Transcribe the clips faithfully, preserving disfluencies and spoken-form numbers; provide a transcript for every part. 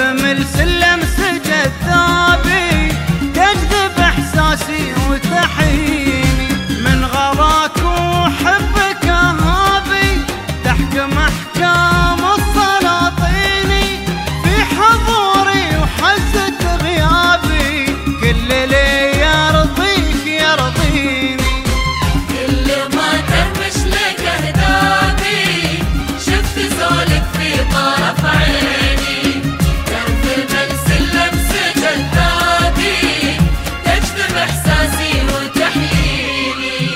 من السلم سجد ثابي تجذب احساسي وتحييني من غلاك وحبك هابي تحكم احكام السلاطين في حضوري وحزة غيابي كل لي يرضيك يرضيني كل ما ترمش لك اهدابي شفت زولك في طرف عيني ترفل من سلم سجد ثابي تجذب احساسي وتحييني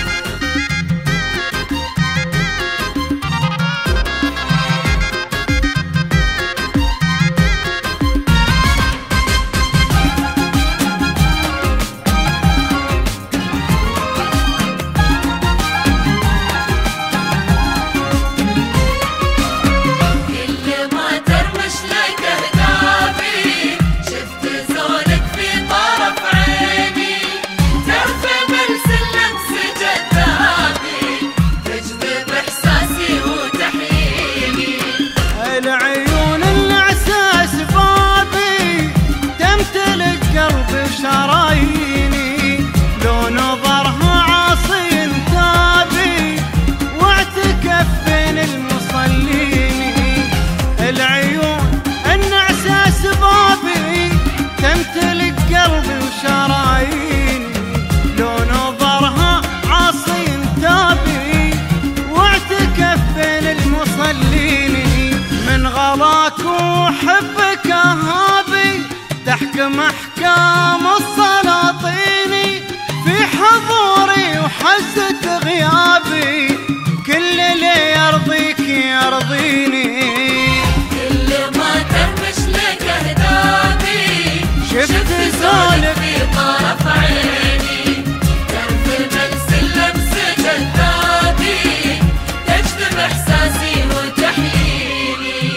شراييني لو نظرها عاصي انتابي واعتكف بين المصلين العيون النعسة سبابي تمتلك قلبي وشراييني لو نظرها عاصي انتابي واعتكف بين المصلين من غلاك وحبك هابي تحكم احكام السلاطين في حضوري وحزة غيابي كل اللي يرضيك يرضيني كل ما ترمش لك اهدابي شفت زولك في طرف عيني ترفل من سلم سجد ثابي تجذب احساسي وتحييني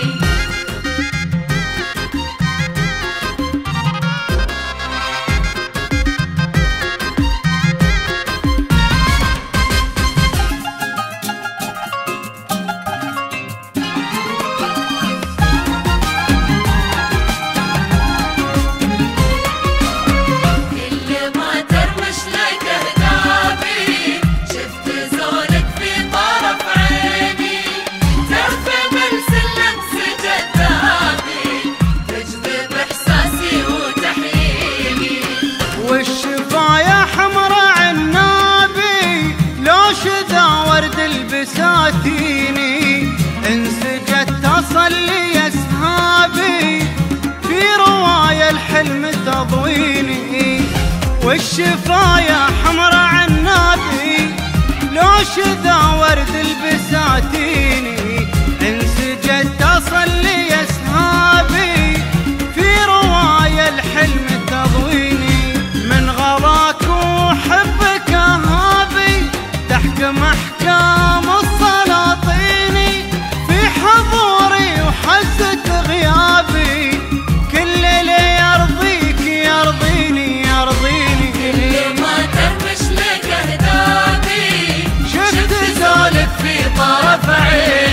بساتيني انسجت تصل لي اسهابي في رواية الحلم تضويني والشفايا حمرا عنابي لو شذا ورد البساتيني انسجت تصل لي اسهابي في رواية الحلم تضويني من غلاك وحبك هابي تحكم احكام السلاطين في حضوري وحزة غيابي كل اللي يرضيك يرضيني يرضيني كل ما ترمش لك اهدابي شفت زولك في طرف عيني